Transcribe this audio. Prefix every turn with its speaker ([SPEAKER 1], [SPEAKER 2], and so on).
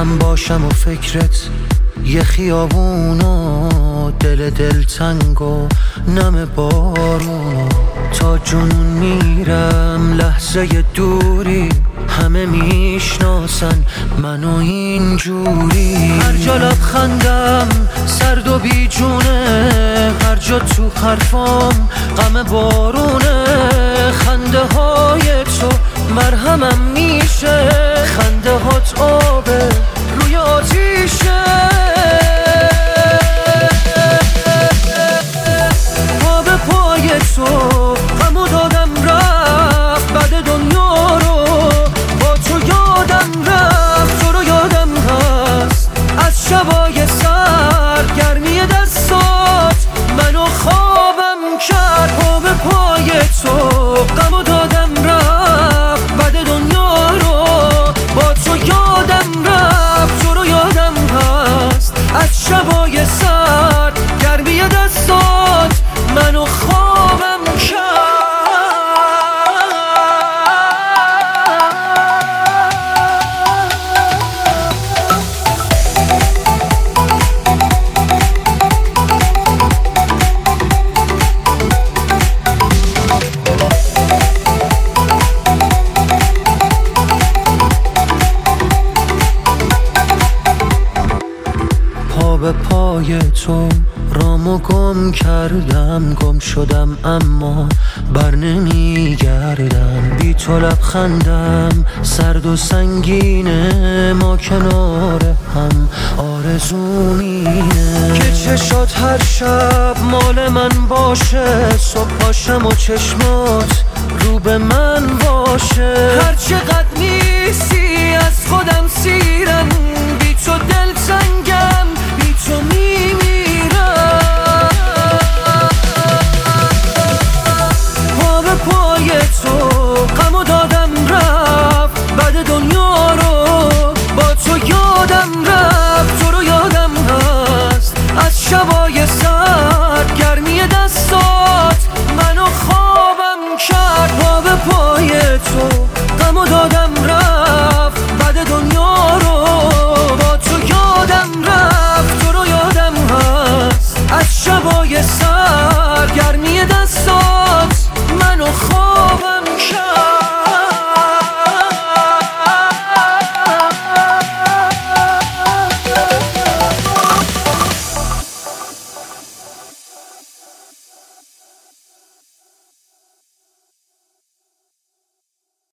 [SPEAKER 1] من باشم و فکرت یه خیابون و دل تنگ و نم بارون و تا جنون میرم لحظه دوری همه میشناسن منو اینجوری هر جا لبخندم سرد و بیجونه هر جا تو حرفام غم بارونه خنده های تو مرهمم میشه خنده هات آبه روی آتیشه پا به پای تو غمو دادم رفت بعد دنیا رو با تو یادم رفت تو رو یادم هست از شبای سرد گرمی دستات منو خوابم کرد پا به پای تو غمو دادم رفت بعد دنیا رو با تو یادم رفت تو رو یادم هست از شبای سرد گرمی دستات منو خوابم کرد پا به پای تو رامو گم کردم گم شدم اما بر نمیگردم بی تو لبخندم سرد و سنگینه ما کنار هم آرزو مینه که چشات هر شب مال من باشه صبح پاشم و چشمات رو به من باشه هر چقدر نیستی از خودم سیرم بی تو دل تنگم بی تو میمیرم پا به پای تو